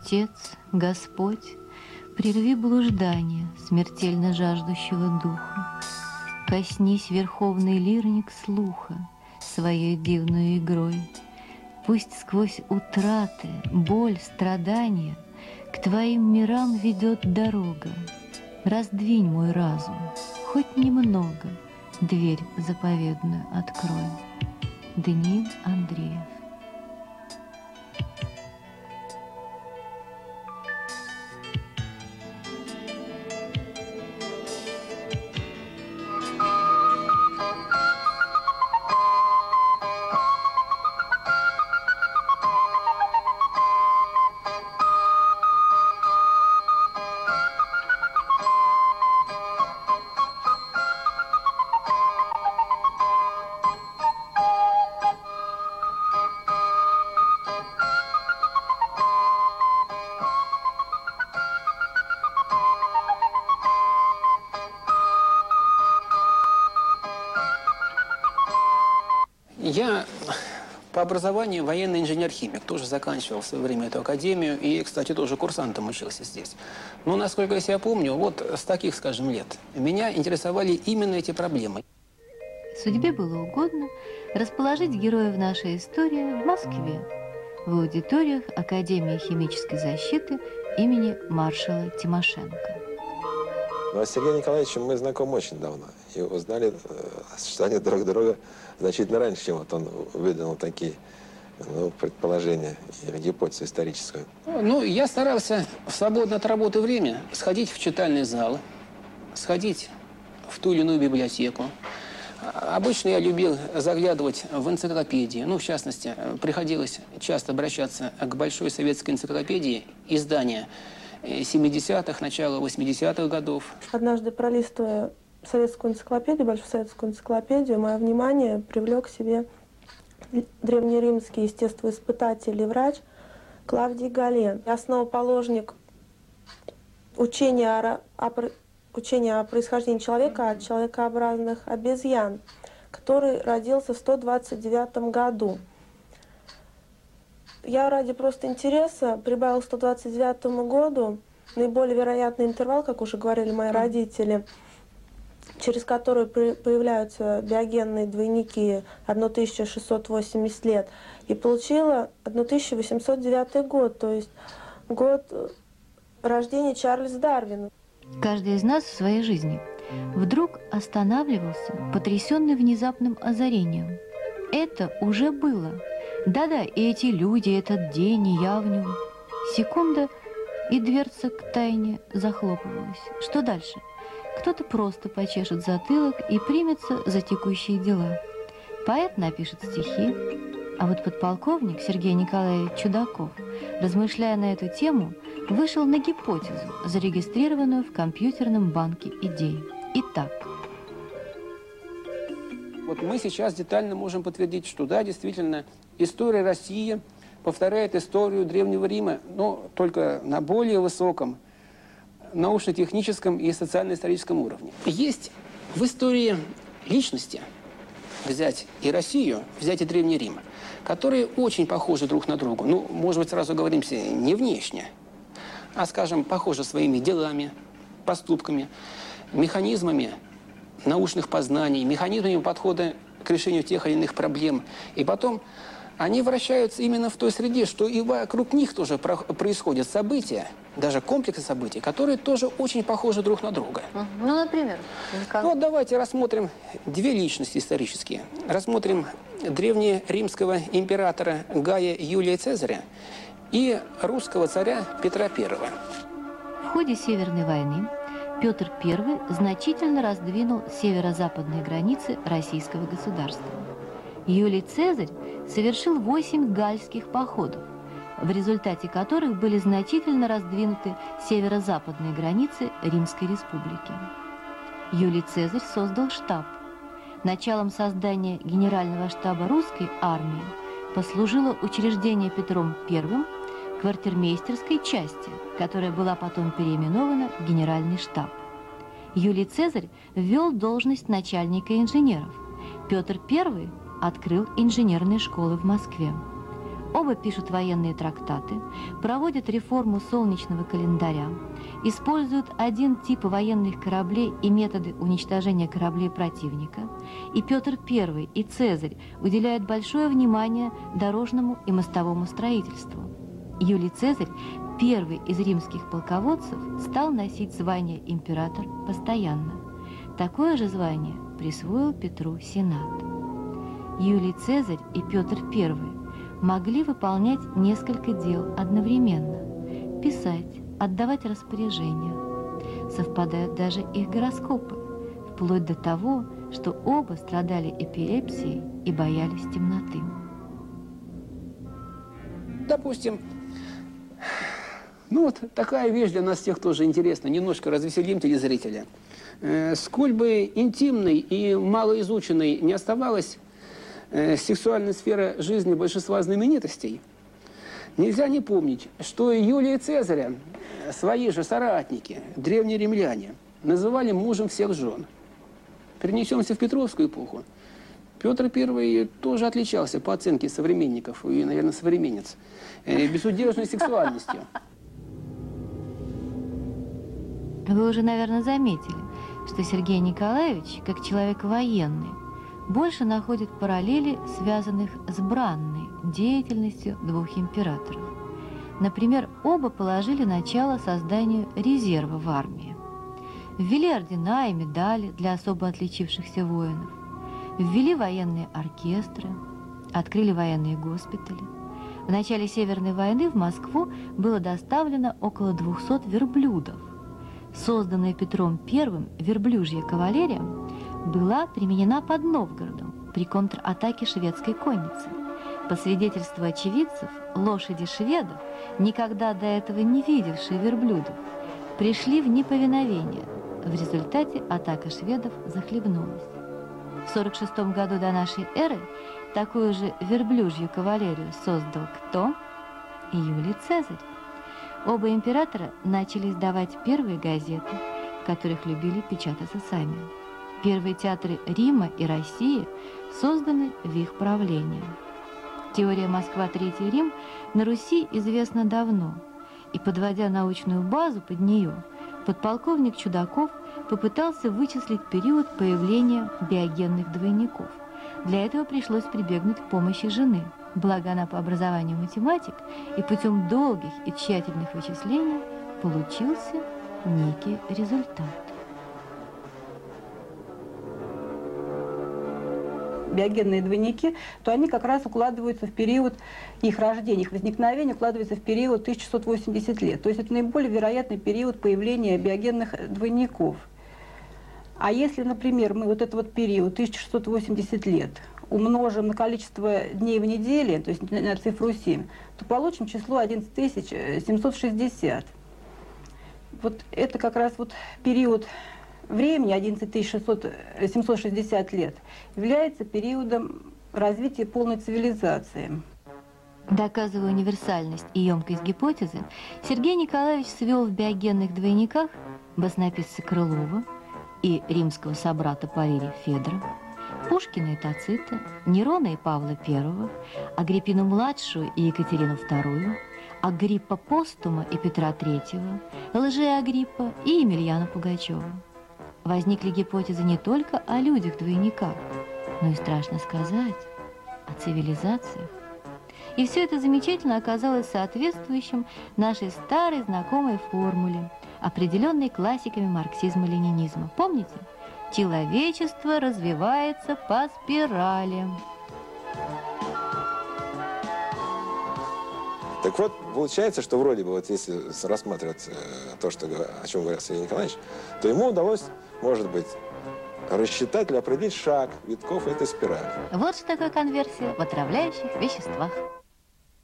Отец, Господь, прерви блуждание смертельно жаждущего духа. Коснись, верховный лирник, слуха своей дивной игрой. Пусть сквозь утраты, боль, страдания к твоим мирам ведет дорога. Раздвинь мой разум, хоть немного, дверь заповедную открой. Даниил Андреев. Я по образованию военный инженер-химик, тоже заканчивал в свое время эту академию и, кстати, тоже курсантом учился здесь. Но, насколько я себя помню, вот с таких, скажем, лет меня интересовали именно эти проблемы. Судьбе было угодно расположить героев нашей истории в Москве, в аудиториях Академии химической защиты имени маршала Тимошенко. Ну, а с Сергеем Николаевичем мы знакомы очень давно. И узнали о существовании друг друга значительно раньше, чем вот он выдвинул такие предположения и гипотезу историческую. Ну, я старался в свободное от работы время сходить в читальный зал, сходить в ту или иную библиотеку. Обычно я любил заглядывать в энциклопедии. Ну, в частности, приходилось часто обращаться к большой советской энциклопедии, издания 70-х, начала 80-х годов. Однажды, пролистывая советскую энциклопедию, большую советскую энциклопедию, мое внимание привлек к себе древнеримский естествоиспытатель и врач Клавдий Гален, основоположник учения о происхождении человека от человекообразных обезьян, который родился в 129 году. Я ради просто интереса прибавил к 129 году наиболее вероятный интервал, как уже говорили мои родители, через который появляются биогенные двойники 1680 лет, и получила 1809 год, то есть год рождения Чарльза Дарвина. Каждый из нас в своей жизни вдруг останавливался, потрясенный внезапным озарением. Это уже было. Да-да, и эти люди, этот день, и я в нем. Секунда, и дверца к тайне захлопывалась. Что дальше? Кто-то просто почешет затылок и примется за текущие дела. Поэт напишет стихи, а вот подполковник Сергей Николаевич Чудаков, размышляя на эту тему, вышел на гипотезу, зарегистрированную в компьютерном банке идей. Итак. Вот мы сейчас детально можем подтвердить, что да, действительно, история России повторяет историю Древнего Рима, но только на более высоком научно-техническом и социально-историческом уровне. Есть в истории личности, взять и Россию, взять и Древний Рим, которые очень похожи друг на друга. Ну, может быть, сразу говоримся, не внешне, а, скажем, похожи своими делами, поступками, механизмами научных познаний, механизмами подхода к решению тех или иных проблем. И потом они вращаются именно в той среде, что и вокруг них тоже происходят события, даже комплексы событий, которые тоже очень похожи друг на друга. Ну, например? Ну, вот давайте рассмотрим две личности исторические. Рассмотрим древнеримского императора Гая Юлия Цезаря и русского царя Петра I. В ходе Северной войны Петр I значительно раздвинул северо-западные границы российского государства. Юлий Цезарь совершил 8 гальских походов, в результате которых были значительно раздвинуты северо-западные границы Римской Республики. Юлий Цезарь создал штаб. Началом создания Генерального штаба русской армии послужило учреждение Петром I квартирмейстерской части, которая была потом переименована в Генеральный штаб. Юлий Цезарь ввел должность начальника инженеров. Петр I открыл инженерные школы в Москве. Оба пишут военные трактаты, проводят реформу солнечного календаря, используют один тип военных кораблей и методы уничтожения кораблей противника, и Петр I и Цезарь уделяют большое внимание дорожному и мостовому строительству. Юлий Цезарь, первый из римских полководцев, стал носить звание император постоянно. Такое же звание присвоил Петру Сенат. Юлий Цезарь и Петр I могли выполнять несколько дел одновременно, писать, отдавать распоряжения. Совпадают даже их гороскопы, вплоть до того, что оба страдали эпилепсией и боялись темноты. Допустим, ну вот такая вещь для нас всех тоже интересна, немножко развеселим телезрителя. Сколь бы интимной и малоизученной не оставалась сексуальная сфера жизни большинства знаменитостей, нельзя не помнить, что Юлия Цезаря свои же соратники, древние римляне, называли мужем всех жен. Перенесемся в Петровскую эпоху. Петр I тоже отличался по оценке современников и, наверное, современниц безудержной сексуальностью. Вы уже, наверное, заметили, что Сергей Николаевич, как человек военный, больше находит параллели, связанных с бранной деятельностью двух императоров. Например, оба положили начало созданию резерва в армии. Ввели ордена и медали для особо отличившихся воинов, ввели военные оркестры, открыли военные госпитали. В начале Северной войны в Москву было доставлено около 200 верблюдов. Созданная Петром I верблюжья кавалерия была применена под Новгородом при контратаке шведской конницы. По свидетельству очевидцев, лошади шведов, никогда до этого не видевшие верблюдов, пришли в неповиновение. В результате атака шведов захлебнулась. В 46 году до нашей эры такую же верблюжью кавалерию создал кто? Юлий Цезарь. Оба императора начали издавать первые газеты, в которых любили печататься сами. Первые театры Рима и России созданы в их правлении. Теория «Москва-Третий Рим» на Руси известна давно, и, подводя научную базу под нее, подполковник Чудаков попытался вычислить период появления биогенных двойников. Для этого пришлось прибегнуть к помощи жены, благо она по образованию математик, и путем долгих и тщательных вычислений получился некий результат. Биогенные двойники, то они как раз укладываются в период их рождения, их возникновения укладывается в период 1680 лет. То есть это наиболее вероятный период появления биогенных двойников. А если, например, мы вот этот вот период 1680 лет умножим на количество дней в неделе, то есть на цифру 7, то получим число 11760. Вот это как раз вот период времени, 11760 лет, является периодом развития полной цивилизации. Доказывая универсальность и емкость гипотезы, Сергей Николаевич свел в биогенных двойниках баснописца Крылова и римского собрата Павелия Федора, Пушкина и Тацита, Нерона и Павла I, Агриппину-младшую и Екатерину II, Агриппа Постума и Петра III, Лжеагриппа и Емельяна Пугачева. Возникли гипотезы не только о людях-двойниках, но и, страшно сказать, о цивилизациях. И все это замечательно оказалось соответствующим нашей старой знакомой формуле, определенной классиками марксизма-ленинизма. Помните? Человечество развивается по спирали. Так вот, получается, что вроде бы, вот если рассматривать то, что, о чем говорил Сергей Николаевич, то ему удалось, может быть, рассчитать или определить шаг витков этой спирали. Вот что такое конверсия в отравляющих веществах.